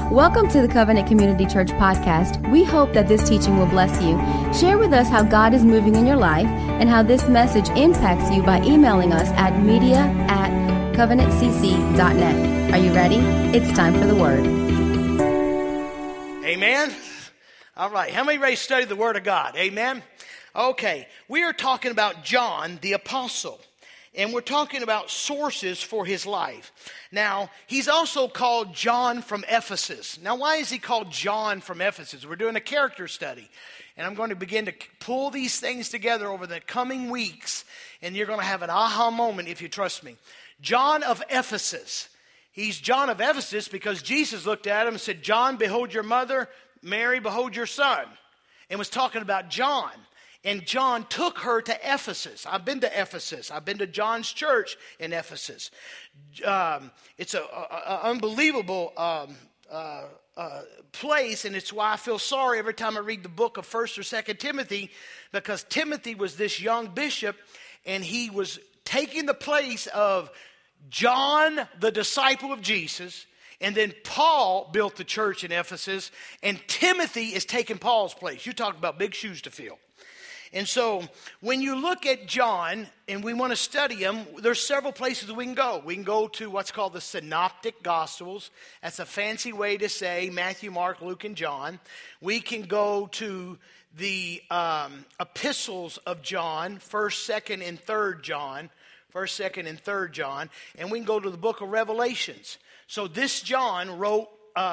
Welcome to the Covenant Community Church podcast. We hope that this teaching will bless you. Share with us how God is moving in your life and how this message impacts you by emailing us at media@covenantcc.net. Are you ready? It's time for the Word. Amen. All right. How many ready to study the Word of God? Amen. Okay. We are talking about John the Apostle. And we're talking about sources for his life. Now, he's also called John from Ephesus. Now, why is he called John from Ephesus? We're doing a character study. And I'm going to begin to pull these things together over the coming weeks. And you're going to have an aha moment if you trust me. John of Ephesus. He's John of Ephesus because Jesus looked at him and said, John, behold your mother. Mary, behold your son. And was talking about John. And John took her to Ephesus. I've been to Ephesus. I've been to John's church in Ephesus. It's an unbelievable place, and it's why I feel sorry every time I read the book of 1st or 2nd Timothy, because Timothy was this young bishop, and he was taking the place of John, the disciple of Jesus, and then Paul built the church in Ephesus, and Timothy is taking Paul's place. You talk about big shoes to fill. And so when you look at John and we want to study him, there's several places we can go. We can go to what's called the Synoptic Gospels. That's a fancy way to say Matthew, Mark, Luke, and John. We can go to the epistles of John, 1st, 2nd, and 3rd John. 1st, 2nd, and 3rd John. And we can go to the book of Revelations. So this John wrote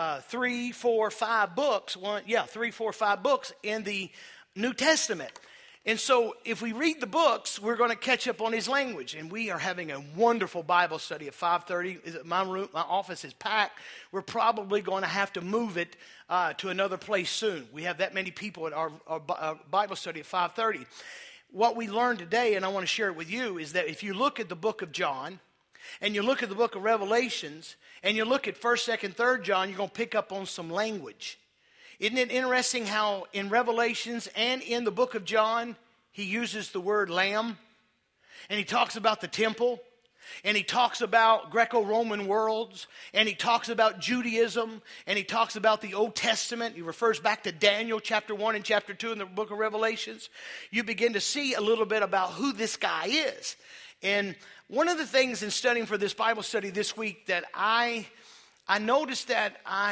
3, 4, 5 books. 3, 4, 5 books in the New Testament. And so if we read the books, we're going to catch up on his language. And we are having a wonderful Bible study at 5:30. My office is packed. We're probably going to have to move it to another place soon. We have that many people at our Bible study at 5:30. What we learned today, and I want to share it with you, is that if you look at the book of John, and you look at the book of Revelations, and you look at 1st, 2nd, 3rd John, you're going to pick up on some language. Isn't it interesting how in Revelations and in the book of John, he uses the word lamb, and he talks about the temple, and he talks about Greco-Roman worlds, and he talks about Judaism, and he talks about the Old Testament. He refers back to Daniel chapter 1 and chapter 2 in the book of Revelations. You begin to see a little bit about who this guy is. And one of the things in studying for this Bible study this week that I noticed that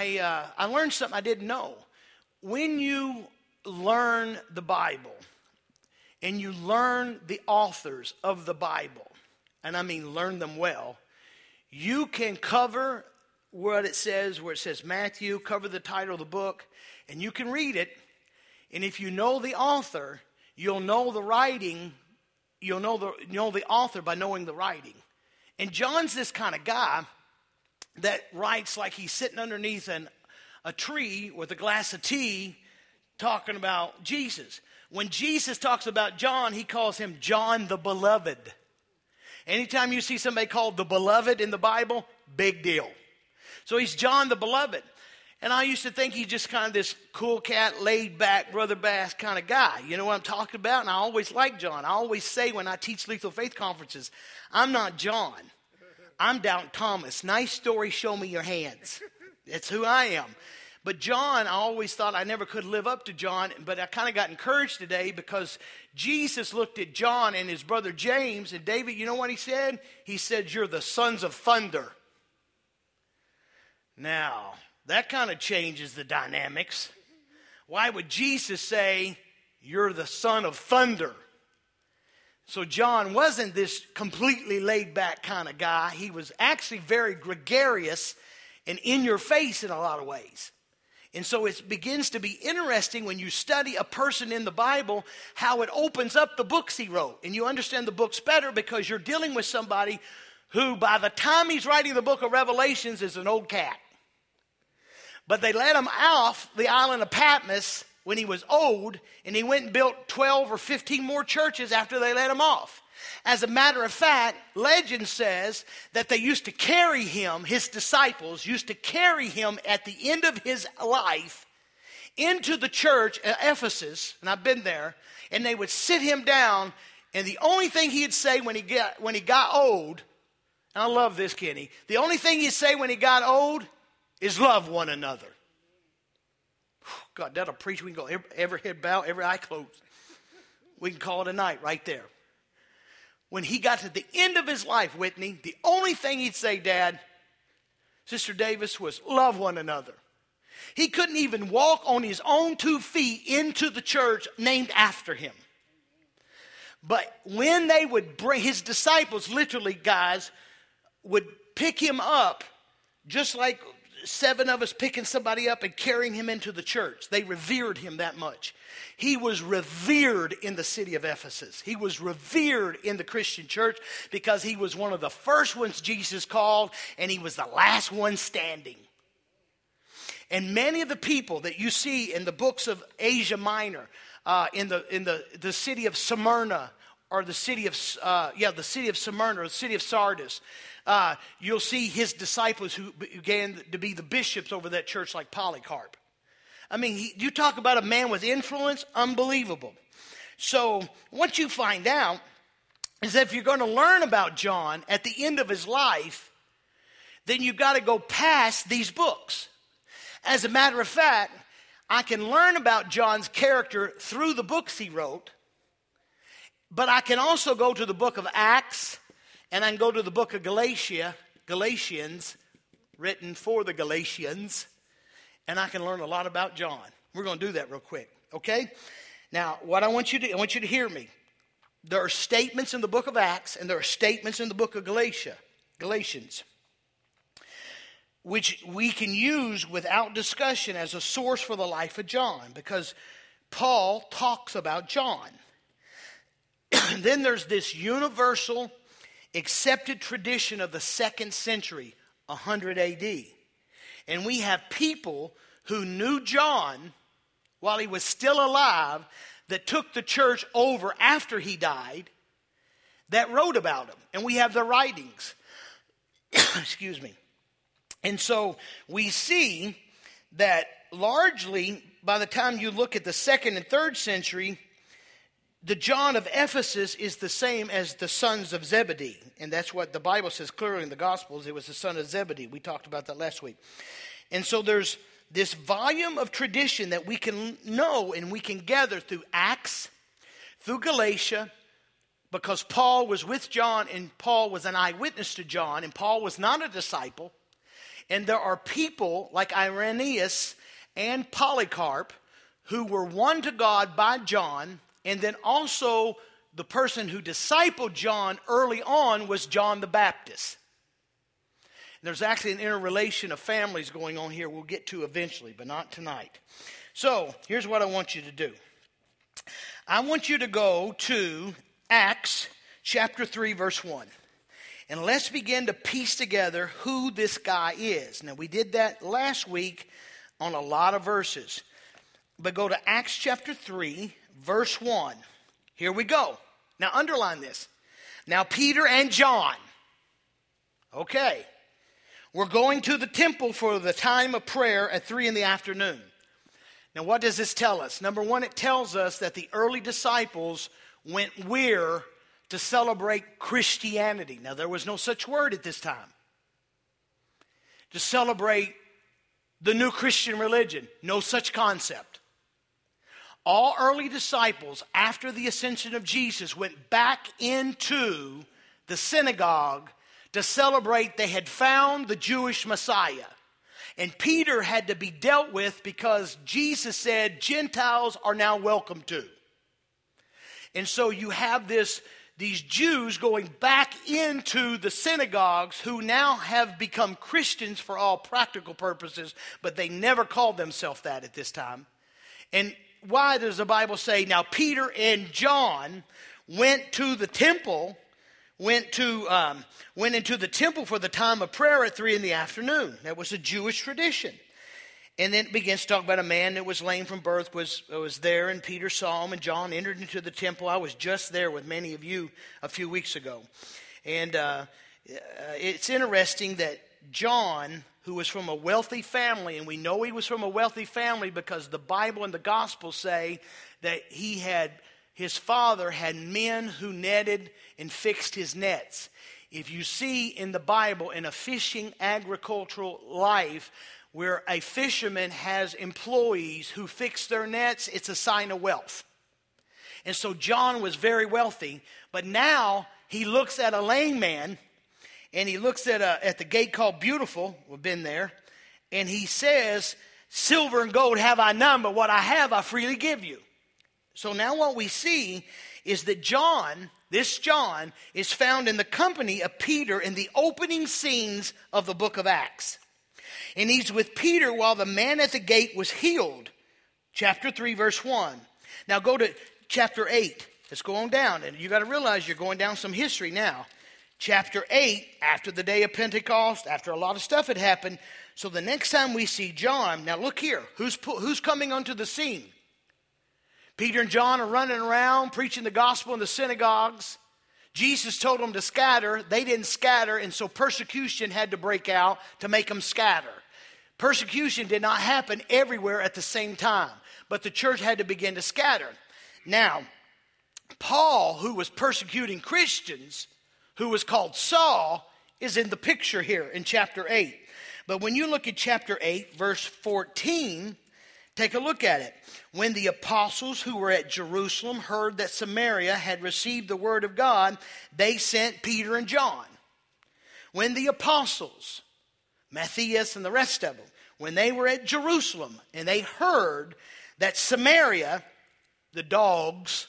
I learned something I didn't know. When you learn the Bible and you learn the authors of the Bible, and I mean learn them well, you can cover what it says, where it says Matthew, cover the title of the book, and you can read it. And if you know the author, you'll know the writing. You'll know the author by knowing the writing. And John's this kind of guy that writes like he's sitting underneath a tree with a glass of tea talking about Jesus. When Jesus talks about John, he calls him John the Beloved. Anytime you see somebody called the Beloved in the Bible, big deal. So he's John the Beloved. And I used to think he's just kind of this cool cat, laid back, brother bass kind of guy. You know what I'm talking about? And I always like John. I always say when I teach Lethal Faith conferences, I'm not John. I'm Doubting Thomas. Nice story, show me your hands. That's who I am. But John, I always thought I never could live up to John, but I kind of got encouraged today because Jesus looked at John and his brother James, and David, you know what he said? He said, you're the sons of thunder. Now, that kind of changes the dynamics. Why would Jesus say, you're the son of thunder? So John wasn't this completely laid back kind of guy. He was actually very gregarious and in your face in a lot of ways. And so it begins to be interesting when you study a person in the Bible, how it opens up the books he wrote. And you understand the books better because you're dealing with somebody who by the time he's writing the book of Revelations is an old cat. But they let him off the island of Patmos when he was old, and he went and built 12 or 15 more churches after they let him off. As a matter of fact, legend says that they used to carry him, his disciples used to carry him at the end of his life into the church at Ephesus, and I've been there, and they would sit him down, and the only thing he'd say when he got old, and I love this, Kenny, the only thing he'd say when he got old, is love one another. God, that'll preach. We can go every head bow, every eye closed. We can call it a night right there. When he got to the end of his life, Whitney, the only thing he'd say, Dad, Sister Davis, was love one another. He couldn't even walk on his own 2 feet into the church named after him. But when they would bring, his disciples, literally, guys, would pick him up just like 7 of us picking somebody up and carrying him into the church. They revered him that much. He was revered in the city of Ephesus. He was revered in the Christian church because he was one of the first ones Jesus called, and he was the last one standing. And many of the people that you see in the books of Asia Minor, in the city of Smyrna, or the city of Smyrna, or the city of Sardis, you'll see his disciples who began to be the bishops over that church, like Polycarp. I mean, you talk about a man with influence, unbelievable. So what you find out is that if you're going to learn about John at the end of his life, then you've got to go past these books. As a matter of fact, I can learn about John's character through the books he wrote, but I can also go to the book of Acts, and I can go to the book of Galatians, written for the Galatians, and I can learn a lot about John. We're going to do that real quick, okay? Now, what I want you to hear me. There are statements in the book of Acts, and there are statements in the book of Galatians, which we can use without discussion as a source for the life of John, because Paul talks about John. Then there's this universal accepted tradition of the 2nd century, 100 AD. And we have people who knew John while he was still alive that took the church over after he died that wrote about him. And we have the writings. Excuse me. And so we see that largely by the time you look at the 2nd and 3rd century, the John of Ephesus is the same as the sons of Zebedee. And that's what the Bible says clearly in the Gospels. It was the son of Zebedee. We talked about that last week. And so there's this volume of tradition that we can know and we can gather through Acts, through Galatia, because Paul was with John and Paul was an eyewitness to John, and Paul was not a disciple. And there are people like Irenaeus and Polycarp who were won to God by John. And then also the person who discipled John early on was John the Baptist. And there's actually an interrelation of families going on here we'll get to eventually, but not tonight. So here's what I want you to do. I want you to go to Acts chapter 3, verse 1. And let's begin to piece together who this guy is. Now, we did that last week on a lot of verses. But go to Acts chapter 3, verse 1. Here we go. Now, underline this. Now, Peter and John. Okay. We're going to the temple for the time of prayer at 3 in the afternoon. Now, what does this tell us? Number one, it tells us that the early disciples went where to celebrate Christianity. Now, there was no such word at this time. To celebrate the new Christian religion. No such concept. All early disciples, after the ascension of Jesus, went back into the synagogue to celebrate they had found the Jewish Messiah. And Peter had to be dealt with because Jesus said Gentiles are now welcome too. And so you have these Jews going back into the synagogues who now have become Christians for all practical purposes, but they never called themselves that at this time. And why does the Bible say, now Peter and John went to the temple, went into the temple for the time of prayer at 3 in the afternoon. That was a Jewish tradition. And then it begins to talk about a man that was lame from birth was there, and Peter saw him, and John entered into the temple. I was just there with many of you a few weeks ago. And it's interesting that John, who was from a wealthy family, and we know he was from a wealthy family because the Bible and the Gospel say that his father had men who netted and fixed his nets. If you see in the Bible in a fishing agricultural life, where a fisherman has employees who fix their nets, it's a sign of wealth. And so John was very wealthy, but now he looks at a lame man, and he looks at the gate called Beautiful, we've been there, and he says, silver and gold have I none, but what I have I freely give you. So now what we see is that John, this John, is found in the company of Peter in the opening scenes of the book of Acts. And he's with Peter while the man at the gate was healed. Chapter 3, verse 1. Now go to chapter 8. Let's go on down. And you got to realize you're going down some history now. Chapter 8, after the day of Pentecost, after a lot of stuff had happened. So the next time we see John, now look here. Who's coming onto the scene? Peter and John are running around preaching the gospel in the synagogues. Jesus told them to scatter. They didn't scatter, and so persecution had to break out to make them scatter. Persecution did not happen everywhere at the same time, but the church had to begin to scatter. Now, Paul, who was persecuting Christians, who was called Saul, is in the picture here in chapter 8. But when you look at chapter 8, verse 14, take a look at it. When the apostles who were at Jerusalem heard that Samaria had received the word of God, they sent Peter and John. When the apostles, Matthias and the rest of them, when they were at Jerusalem and they heard that Samaria, the dogs,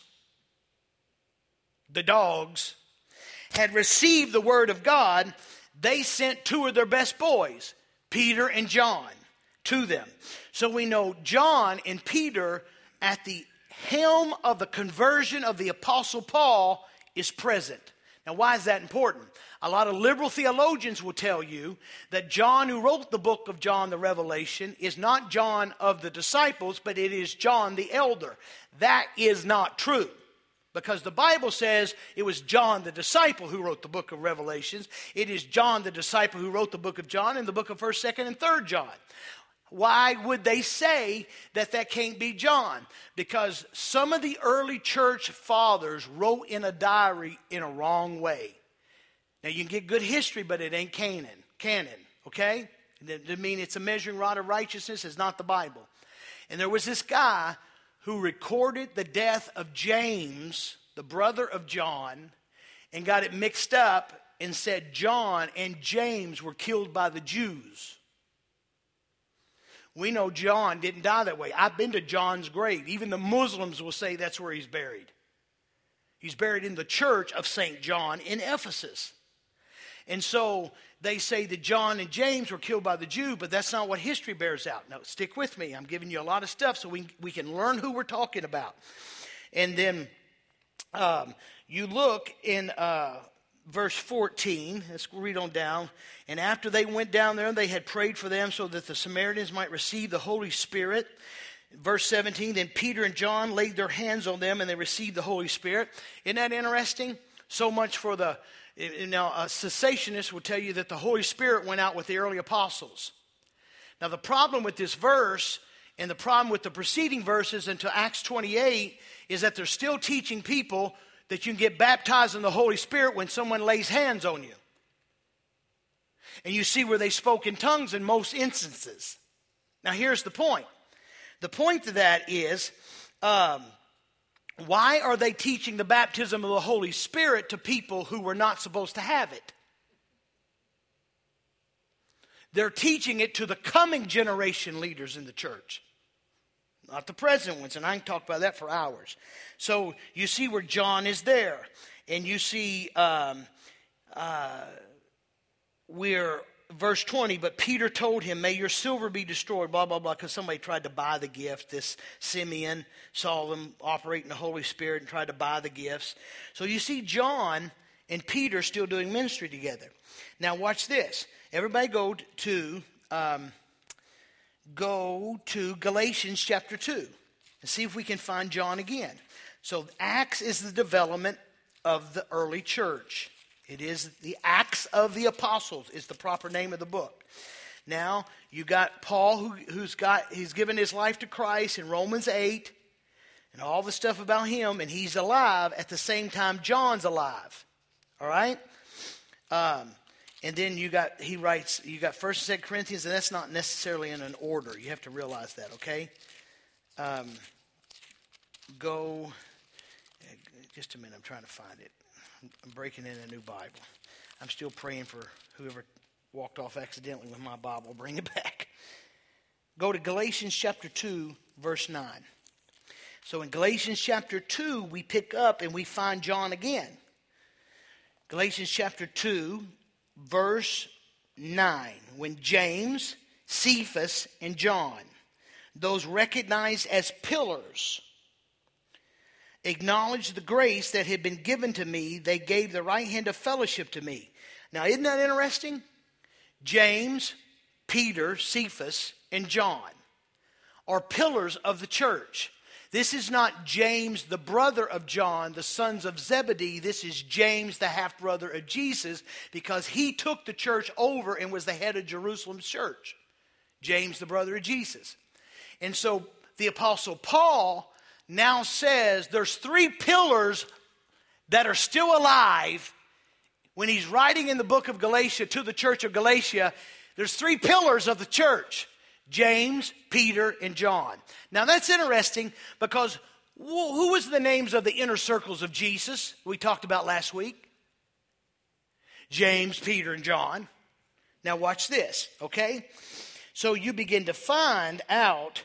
had received the word of God, they sent two of their best boys, Peter and John, to them. So we know John and Peter at the helm of the conversion of the Apostle Paul is present. Now, why is that important? A lot of liberal theologians will tell you that John, who wrote the book of John, the Revelation, is not John of the disciples, but it is John the elder. That is not true. Because the Bible says it was John the disciple who wrote the book of Revelations. It is John the disciple who wrote the book of John and the book of 1st, 2nd, and 3rd John. Why would they say that can't be John? Because some of the early church fathers wrote in a diary in a wrong way. Now you can get good history, but it ain't canon, okay? It doesn't mean it's a measuring rod of righteousness. It's not the Bible. And there was this guy who recorded the death of James, the brother of John, and got it mixed up and said John and James were killed by the Jews. We know John didn't die that way. I've been to John's grave. Even the Muslims will say that's where he's buried. He's buried in the church of St. John in Ephesus. And so they say that John and James were killed by the Jew, but that's not what history bears out. Now, stick with me. I'm giving you a lot of stuff so we can learn who we're talking about. And then you look in verse 14. Let's read on down. And after they went down there, they had prayed for them so that the Samaritans might receive the Holy Spirit. Verse 17, then Peter and John laid their hands on them and they received the Holy Spirit. Isn't that interesting? So much for the... Now, a cessationist will tell you that the Holy Spirit went out with the early apostles. Now, the problem with this verse and the problem with the preceding verses into Acts 28 is that they're still teaching people that you can get baptized in the Holy Spirit when someone lays hands on you. And you see where they spoke in tongues in most instances. Now, here's the point. The point to that is... why are they teaching the baptism of the Holy Spirit to people who were not supposed to have it? They're teaching it to the coming generation leaders in the church, not the present ones, and I can talk about that for hours. So you see where John is there, and you see where verse 20, but Peter told him, may your silver be destroyed, blah, blah, blah, because somebody tried to buy the gift. This Simeon saw them operating the Holy Spirit and tried to buy the gifts. So you see John and Peter still doing ministry together. Now watch this. Everybody go to Galatians chapter 2 and see if we can find John again. So Acts is the development of the early church. It is the Acts of the Apostles is the proper name of the book. Now, you got Paul he's given his life to Christ in Romans 8 and all the stuff about him, and he's alive at the same time John's alive. All right? And then you got 1st and 2nd Corinthians, and that's not necessarily in an order. You have to realize that, okay? Just a minute, I'm trying to find it. I'm breaking in a new Bible. I'm still praying for whoever walked off accidentally with my Bible. Bring it back. Go to Galatians chapter 2, verse 9. So in Galatians chapter 2, we pick up and we find John again. Galatians chapter 2, verse 9. When James, Cephas, and John, those recognized as pillars, acknowledged the grace that had been given to me, they gave the right hand of fellowship to me. Now, isn't that interesting? James, Peter, Cephas, and John are pillars of the church. This is not James, the brother of John, the sons of Zebedee. This is James, the half-brother of Jesus, because he took the church over and was the head of Jerusalem's church. James, the brother of Jesus. And so the Apostle Paul now says there's 3 pillars that are still alive. When he's writing in the book of Galatia to the church of Galatia, there's 3 pillars of the church: James, Peter, and John. Now that's interesting because who was the names of the inner circles of Jesus we talked about last week? James, Peter, and John. Now watch this, okay? So you begin to find out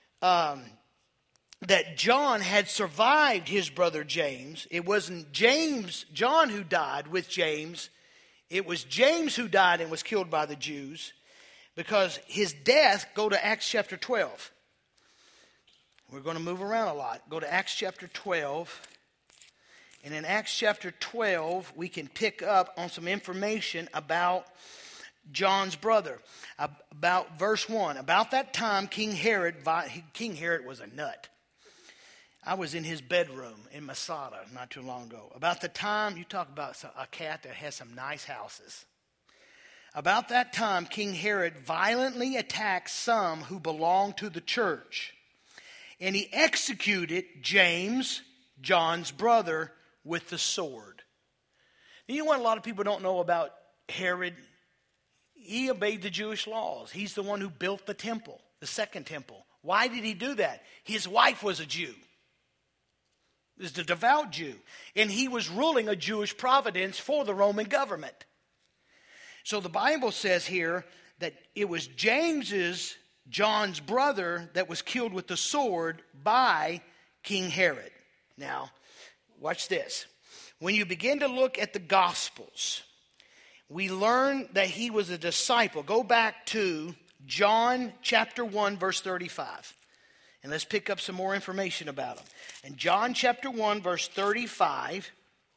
that John had survived his brother James. It wasn't John who died with James. It was James who died and was killed by the Jews, because his death, go to Acts chapter 12. We're going to move around a lot. Go to Acts chapter 12. And in Acts chapter 12, we can pick up on some information about John's brother. About verse 1. About that time, King Herod was a nut. I was in his bedroom in Masada not too long ago. About the time, you talk about a cat that has some nice houses. About that time, King Herod violently attacked some who belonged to the church. And he executed James, John's brother, with the sword. You know what a lot of people don't know about Herod? He obeyed the Jewish laws. He's the one who built the temple, the second temple. Why did he do that? His wife was a Jew. Is a devout Jew. And he was ruling a Jewish province for the Roman government. So the Bible says here that it was John's brother, that was killed with the sword by King Herod. Now, watch this. When you begin to look at the Gospels, we learn that he was a disciple. Go back to John chapter 1, verse 35. And let's pick up some more information about him. In John chapter 1, verse 35,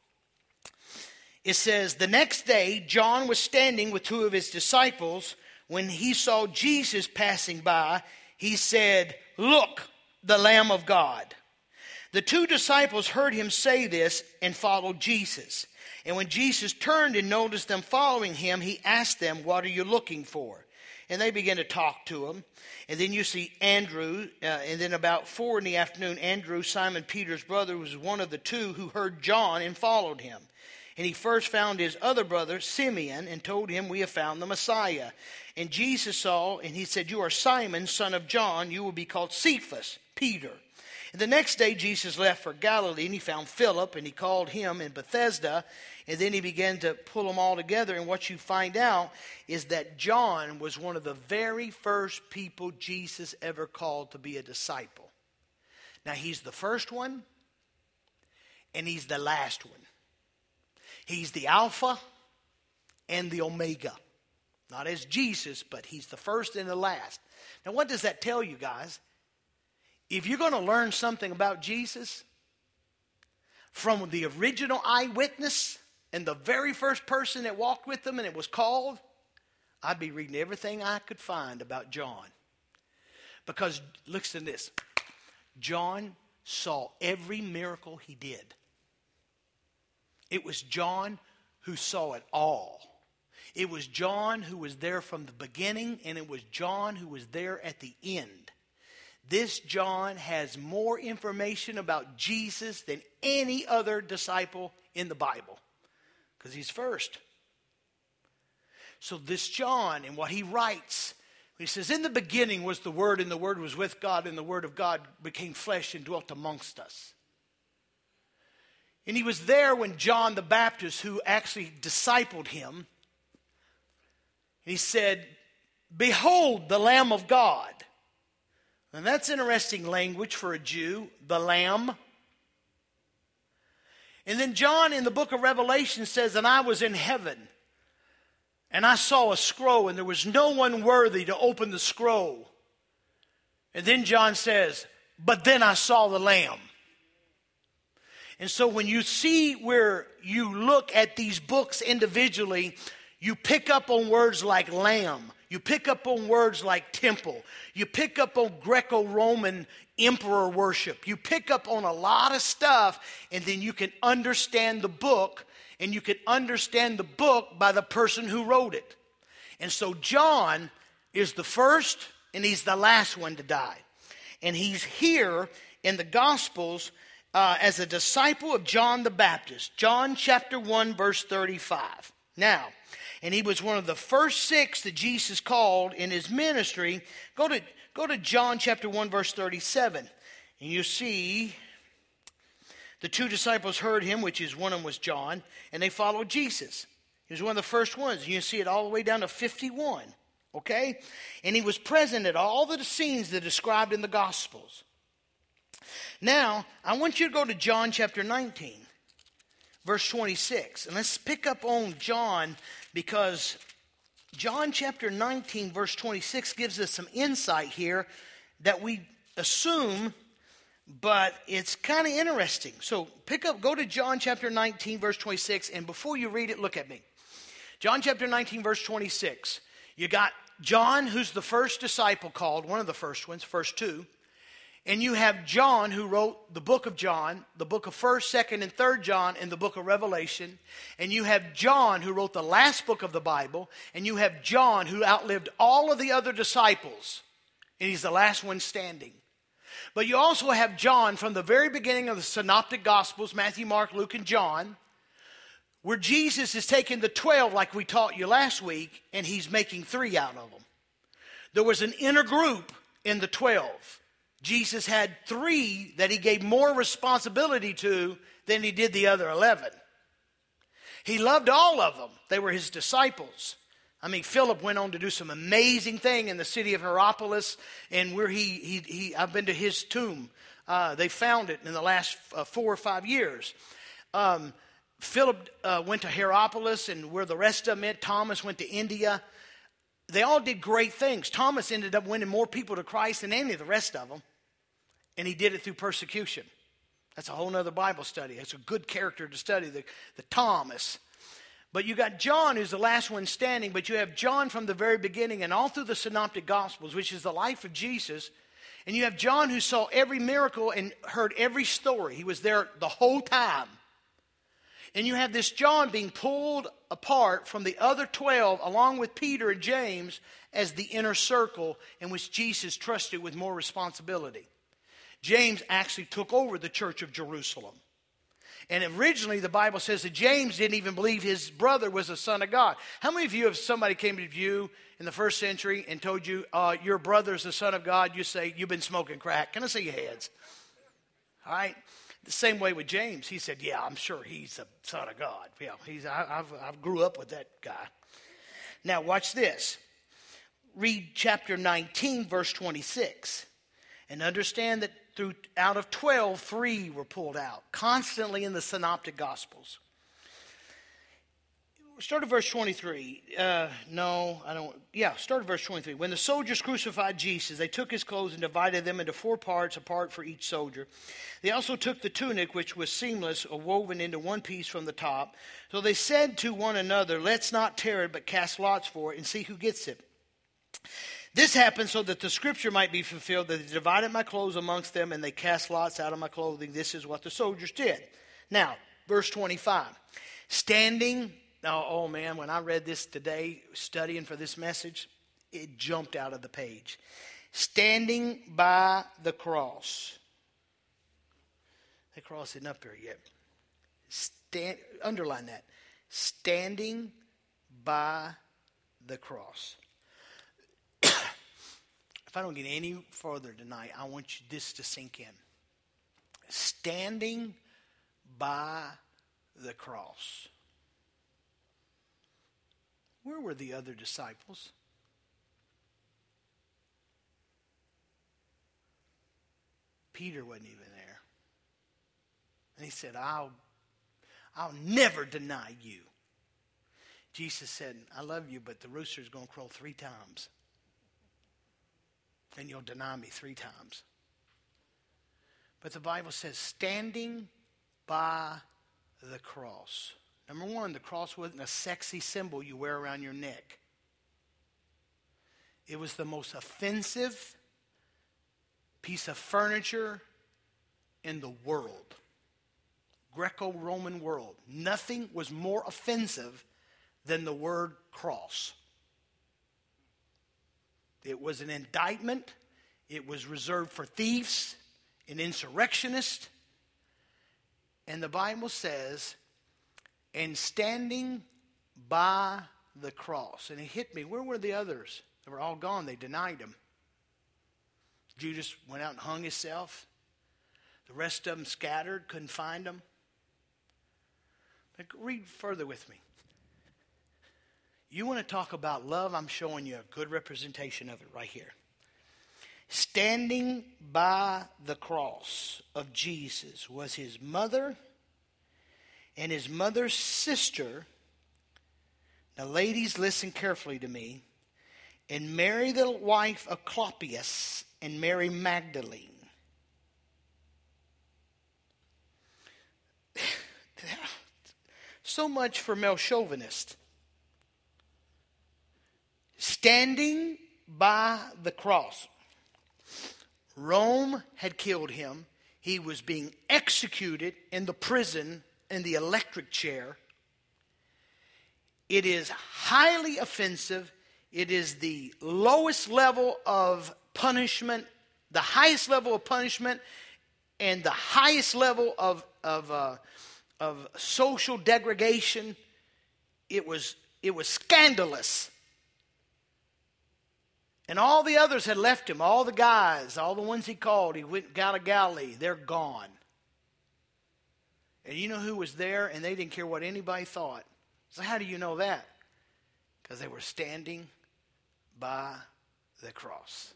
it says, the next day, John was standing with 2 of his disciples. When he saw Jesus passing by, he said, "Look, the Lamb of God." The 2 disciples heard him say this and followed Jesus. And when Jesus turned and noticed them following him, he asked them, "What are you looking for?" And they began to talk to him. And then you see Andrew, and then about 4 in the afternoon, Andrew, Simon Peter's brother, was one of the 2 who heard John and followed him. And he first found his other brother, Simeon, and told him, "We have found the Messiah." And Jesus saw, and he said, "You are Simon, son of John. You will be called Cephas," Peter. And the next day Jesus left for Galilee, and he found Philip, and he called him in Bethesda. And then he began to pull them all together. And what you find out is that John was one of the very first people Jesus ever called to be a disciple. Now, he's the first one, and he's the last one. He's the Alpha and the Omega. Not as Jesus, but he's the first and the last. Now, what does that tell you, guys? If you're going to learn something about Jesus from the original eyewitness and the very first person that walked with them and it was called, I'd be reading everything I could find about John. Because, listen to this. John saw every miracle he did. It was John who saw it all. It was John who was there from the beginning, and it was John who was there at the end. This John has more information about Jesus than any other disciple in the Bible, because he's first. So this John, and what he writes, he says, in the beginning was the Word, and the Word was with God, and the Word of God became flesh and dwelt amongst us. And he was there when John the Baptist, who actually discipled him, and he said, behold, the Lamb of God. And that's interesting language for a Jew, the Lamb. And then John in the book of Revelation says, and I was in heaven, and I saw a scroll, and there was no one worthy to open the scroll. And then John says, but then I saw the Lamb. And so when you see where you look at these books individually, you pick up on words like lamb. You pick up on words like temple. You pick up on Greco-Roman emperor worship. You pick up on a lot of stuff, and then you can understand the book, and you can understand the book by the person who wrote it. And so John is the first, and he's the last one to die. And he's here in the Gospels as a disciple of John the Baptist. John chapter 1, verse 35. Now, and he was one of the first 6 that Jesus called in his ministry. Go to John chapter 1, verse 37. And you see the 2 disciples heard him, which is one of them was John, and they followed Jesus. He was one of the first ones. You see it all the way down to 51. Okay? And he was present at all the scenes that are described in the Gospels. Now, I want you to go to John chapter 19, verse 26. And let's pick up on John, because John chapter 19, verse 26 gives us some insight here that we assume, but it's kind of interesting. So go to John chapter 19, verse 26, and before you read it, look at me. John chapter 19, verse 26. You got John, who's the first disciple called, one of the first ones, first 2. And you have John, who wrote the book of John, the book of 1st, 2nd, and 3rd John, and the book of Revelation. And you have John, who wrote the last book of the Bible. And you have John, who outlived all of the other disciples. And he's the last one standing. But you also have John from the very beginning of the Synoptic Gospels, Matthew, Mark, Luke, and John, where Jesus is taking the 12, like we taught you last week, and he's making 3 out of them. There was an inner group in the 12. Jesus had 3 that he gave more responsibility to than he did the other 11. He loved all of them. They were his disciples. I mean, Philip went on to do some amazing thing in the city of Hierapolis, and where I've been to his tomb. They found it in the last 4 or 5 years. Philip went to Hierapolis, and where the rest of them went. Thomas went to India. They all did great things. Thomas ended up winning more people to Christ than any of the rest of them. And he did it through persecution. That's a whole other Bible study. It's a good character to study, the Thomas. But you got John, who's the last one standing, but you have John from the very beginning and all through the Synoptic Gospels, which is the life of Jesus. And you have John, who saw every miracle and heard every story. He was there the whole time. And you have this John being pulled apart from the other 12, along with Peter and James, as the inner circle in which Jesus trusted with more responsibility. James actually took over the church of Jerusalem. And originally the Bible says that James didn't even believe his brother was the Son of God. How many of you, if somebody came to you in the 1st century and told you your brother's the Son of God, you say, you've been smoking crack? Can I see your heads? All right? The same way with James. He said, yeah, I'm sure he's the Son of God. Yeah, I've grew up with that guy. Now watch this. Read chapter 19, verse 26. And understand that out of 12, 3 were pulled out. Constantly in the Synoptic Gospels. Start at verse 23. Start at verse 23. When the soldiers crucified Jesus, they took his clothes and divided them into 4 parts, a part for each soldier. They also took the tunic, which was seamless, or woven into one piece from the top. So they said to one another, let's not tear it, but cast lots for it and see who gets it. This happened so that the scripture might be fulfilled, that they divided my clothes amongst them, and they cast lots out of my clothing. This is what the soldiers did. Now, verse 25. Standing, oh man, when I read this today, studying for this message, it jumped out of the page. Standing by the cross. The cross isn't up here yet. Underline that. Standing by the cross. If I don't get any further tonight, I want this to sink in. Standing by the cross. Where were the other disciples? Peter wasn't even there. And he said, I'll never deny you. Jesus said, I love you, but the rooster's going to crow 3 times. And you'll deny me 3 times. But the Bible says, standing by the cross. Number 1, the cross wasn't a sexy symbol you wear around your neck. It was the most offensive piece of furniture in the world. Greco-Roman world. Nothing was more offensive than the word cross. It was an indictment. It was reserved for thieves and insurrectionists. And the Bible says, and standing by the cross. And it hit me. Where were the others? They were all gone. They denied him. Judas went out and hung himself. The rest of them scattered, couldn't find them. But read further with me. You want to talk about love? I'm showing you a good representation of it right here. Standing by the cross of Jesus was his mother and his mother's sister. Now, ladies, listen carefully to me. And Mary, the wife of Clopas, and Mary Magdalene. So much for male chauvinists. Standing by the cross. Rome had killed him. He was being executed in the prison in the electric chair. It is highly offensive. It is the lowest level of punishment, the highest level of punishment, and the highest level of social degradation. It was scandalous. And all the others had left him. All the guys, all the ones he called, he went out of Galilee. They're gone. And you know who was there? And they didn't care what anybody thought. So how do you know that? Because they were standing by the cross.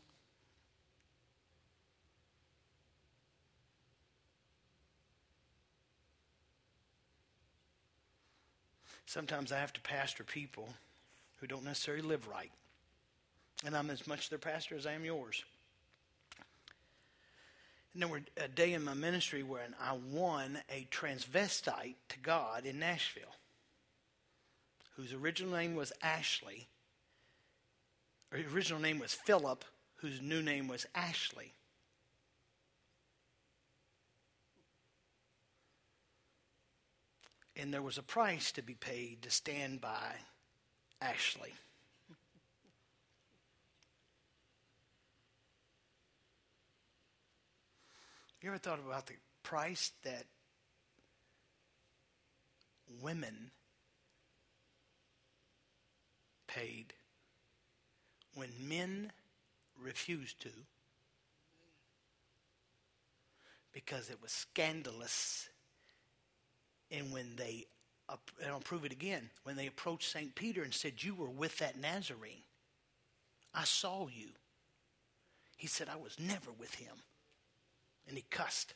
Sometimes I have to pastor people who don't necessarily live right. And I'm as much their pastor as I am yours. And there was a day in my ministry when I won a transvestite to God in Nashville, whose original name was Ashley. Her original name was Philip, whose new name was Ashley. And there was a price to be paid to stand by Ashley. You ever thought about the price that women paid when men refused to? Because it was scandalous. And when they, and I'll prove it again, when they approached St. Peter and said, you were with that Nazarene. I saw you. He said, I was never with him. And he cussed.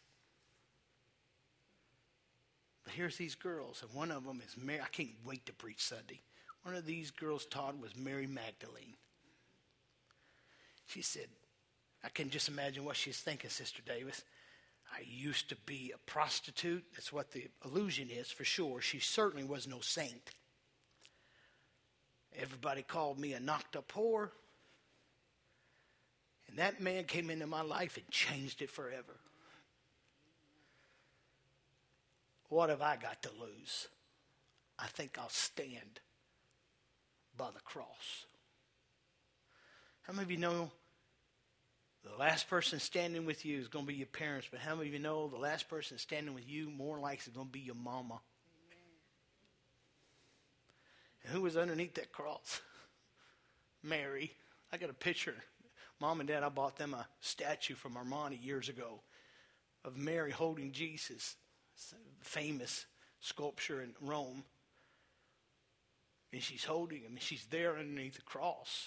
But here's these girls, and one of them is Mary. I can't wait to preach Sunday. One of these girls taught was Mary Magdalene. She said, I can just imagine what she's thinking, Sister Davis. I used to be a prostitute. That's what the allusion is, for sure. She certainly was no saint. Everybody called me a knocked-up whore. And that man came into my life and changed it forever. What have I got to lose? I think I'll stand by the cross. How many of you know the last person standing with you is going to be your parents, but how many of you know the last person standing with you more likely is going to be your mama? Amen. And who was underneath that cross? Mary. I got a picture. Mom and Dad, I bought them a statue from Armani years ago of Mary holding Jesus. It's a famous sculpture in Rome. And she's holding him. And she's there underneath the cross.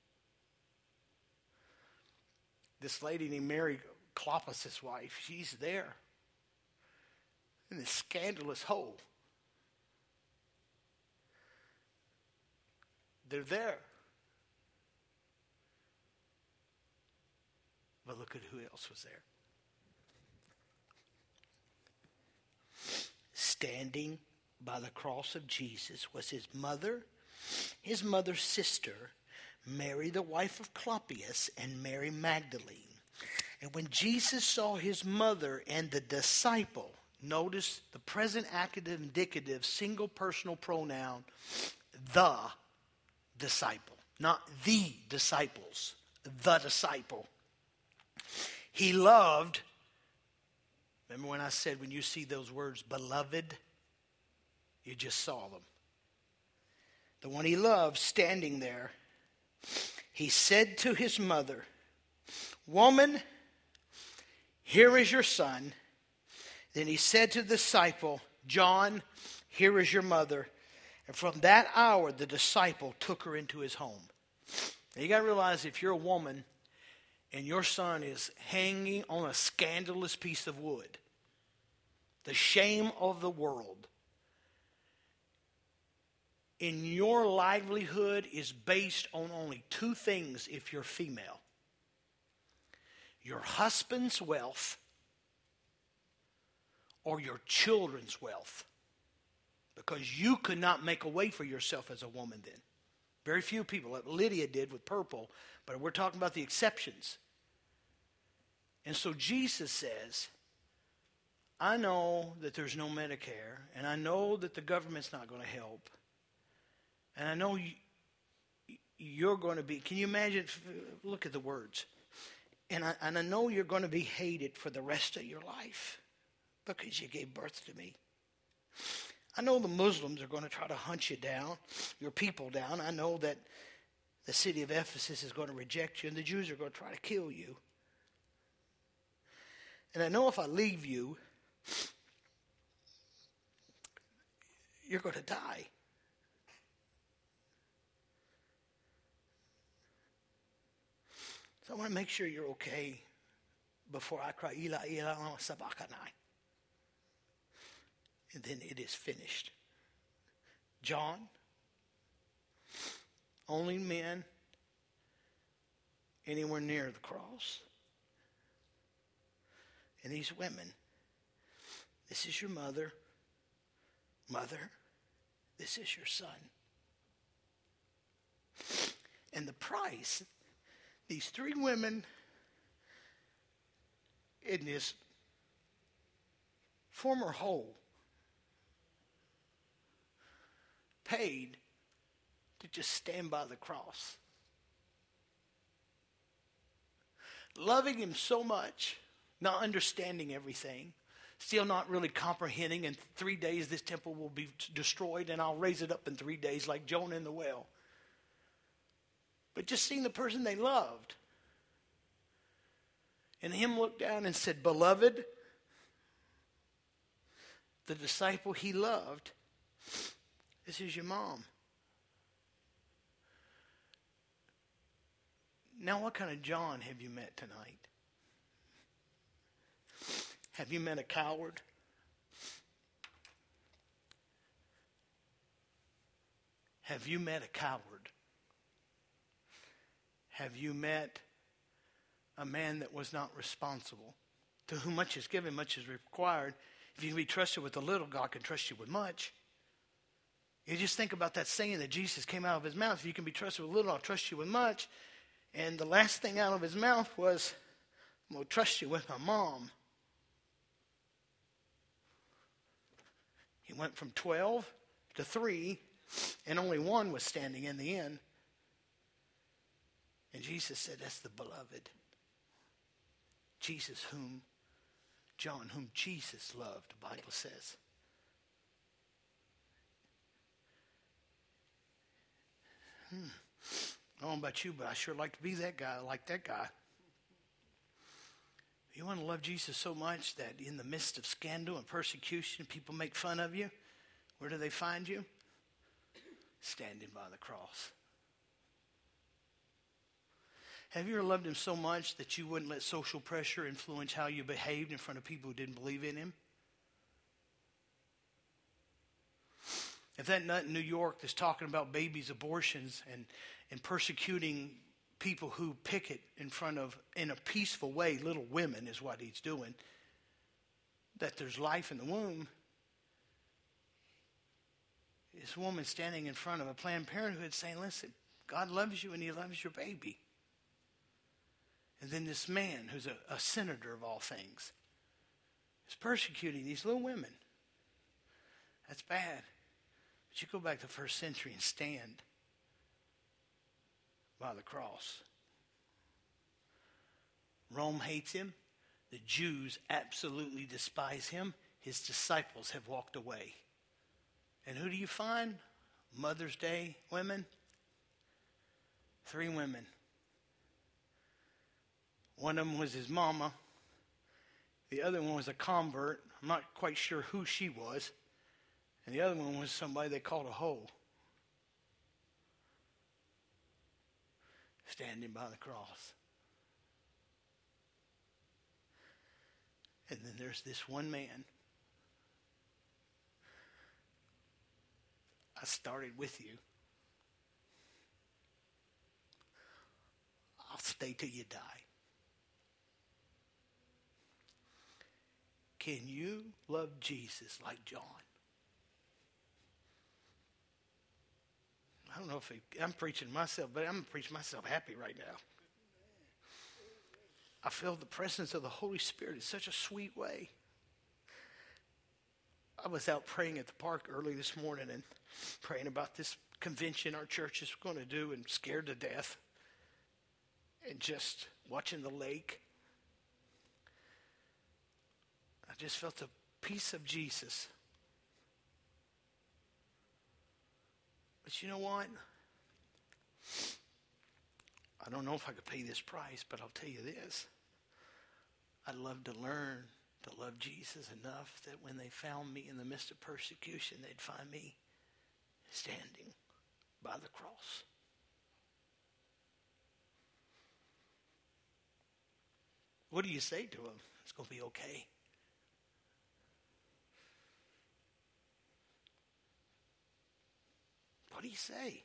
This lady named Mary Clopas' wife, she's there in this scandalous hole. They're there. But look at who else was there. Standing by the cross of Jesus was his mother's sister, Mary, the wife of Clopas, and Mary Magdalene. And when Jesus saw his mother and the disciple, notice the present active indicative single personal pronoun, the disciple, not the disciples, the disciple. He loved, remember when I said when you see those words, beloved, you just saw them. The one he loved standing there, he said to his mother, "Woman, here is your son." Then he said to the disciple, "John, here is your mother." And from that hour, the disciple took her into his home. Now you got to realize if you're a woman and your son is hanging on a scandalous piece of wood, the shame of the world, and your livelihood is based on only two things if you're female: your husband's wealth or your children's wealth. Because you could not make a way for yourself as a woman then. Very few people, like Lydia did with purple, but we're talking about the exceptions. And so Jesus says, I know that there's no Medicare, and I know that the government's not going to help, and I know you're going to be, can you imagine, look at the words, and I know you're going to be hated for the rest of your life because you gave birth to me. I know the Muslims are going to try to hunt you down, your people down. I know that the city of Ephesus is going to reject you, and the Jews are going to try to kill you. And I know if I leave you, you're going to die. So I want to make sure you're okay before I cry, Ila, Ila, lama sabachthani. And then it is finished. John, only men anywhere near the cross. And these women, this is your mother. Mother, this is your son. And the price, these three women in this former hole paid to just stand by the cross. Loving him so much, not understanding everything, still not really comprehending, in 3 days this temple will be destroyed and I'll raise it up in 3 days like Jonah in the well. But just seeing the person they loved. And him look down and said, beloved, the disciple he loved, this is your mom. Now what kind of John have you met tonight? Have you met a coward? Have you met a coward? Have you met a man that was not responsible? To whom much is given, much is required. If you can be trusted with a little, God can trust you with much. You just think about that saying that Jesus came out of his mouth. If you can be trusted with little, I'll trust you with much. And the last thing out of his mouth was, I'm going to trust you with my mom. He went from 12 to 3, and only one was standing in the end. And Jesus said, that's the beloved. Jesus whom Jesus loved, the Bible says. I don't know about you, but I sure like to be that guy. I like that guy. You want to love Jesus so much that in the midst of scandal and persecution, people make fun of you. Where do they find you? Standing by the cross. Have you ever loved him so much that you wouldn't let social pressure influence how you behaved in front of people who didn't believe in him? If that nut in New York that's talking about babies' abortions and persecuting people who picket in front of, in a peaceful way, little women is what he's doing, that there's life in the womb, this woman standing in front of a Planned Parenthood saying, listen, God loves you and he loves your baby. And then this man, who's a senator of all things, is persecuting these little women. That's bad. But you go back to the first century and stand by the cross. Rome hates him. The Jews absolutely despise him. His disciples have walked away. And who do you find? Mother's Day women. 3 women. One of them was his mama. The other one was a convert. I'm not quite sure who she was. And the other one was somebody they called a hoe. Standing by the cross. And then there's this one man. I started with you. I'll stay till you die. Can you love Jesus like John? I don't know if I'm preaching myself, but I'm preaching myself happy right now. I feel the presence of the Holy Spirit in such a sweet way. I was out praying at the park early this morning and praying about this convention our church is going to do and scared to death. And just watching the lake. I just felt the peace of Jesus. But you know what? I don't know if I could pay this price, but I'll tell you this. I'd love to learn to love Jesus enough that when they found me in the midst of persecution, they'd find me standing by the cross. What do you say to them? It's going to be okay. What do you say?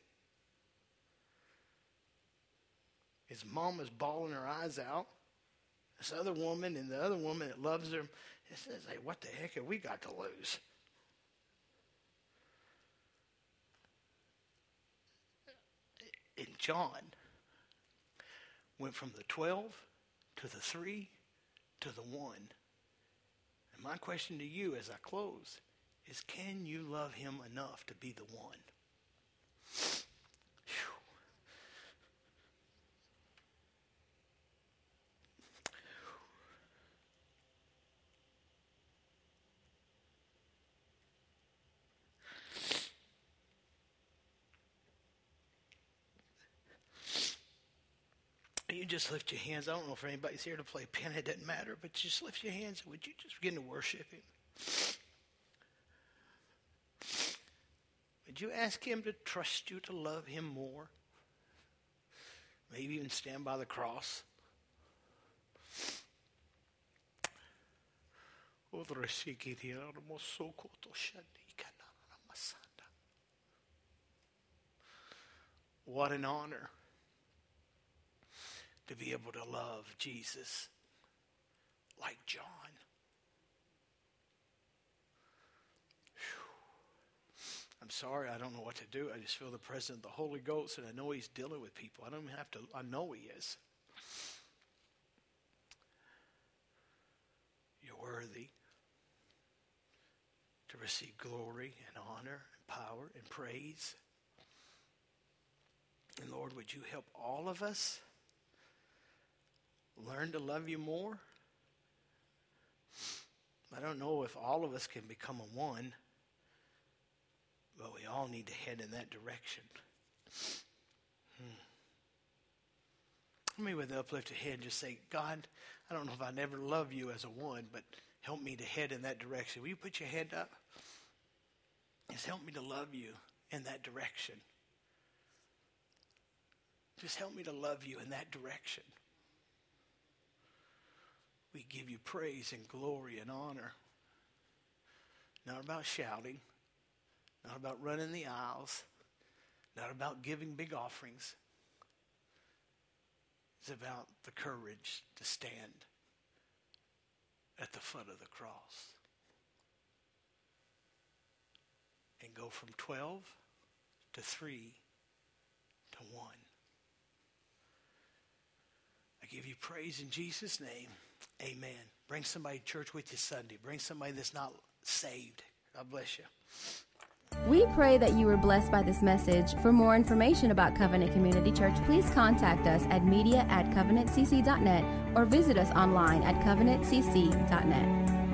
His mom is bawling her eyes out. This other woman and the other woman that loves her, it says, hey, what the heck have we got to lose? And John went from the 12 to the 3 to the 1. And my question to you as I close is, can you love him enough to be the 1? You just lift your hands. I don't know if anybody's here to play pen. It doesn't matter. But just lift your hands. Would you just begin to worship him? Would you ask him to trust you to love him more? Maybe even stand by the cross. What an honor to be able to love Jesus like John. I'm sorry, I don't know what to do. I just feel the presence of the Holy Ghost, and I know he's dealing with people. I don't even have to, I know he is. You're worthy to receive glory and honor and power and praise. And Lord, would you help all of us learn to love you more? I don't know if all of us can become a 1, but we all need to head in that direction. How many with uplifted head just say, God, I don't know if I never love you as a one, but help me to head in that direction. Will you put your hand up? Just help me to love you in that direction. Just help me to love you in that direction. We give you praise and glory and honor. Not about shouting, not about running the aisles, not about giving big offerings. It's about the courage to stand at the foot of the cross and go from 12 to 3 to 1. I give you praise in Jesus' name. Amen. Bring somebody to church with you Sunday. Bring somebody that's not saved. God bless you. We pray that you were blessed by this message. For more information about Covenant Community Church, please contact us at media@covenantcc.net or visit us online at covenantcc.net.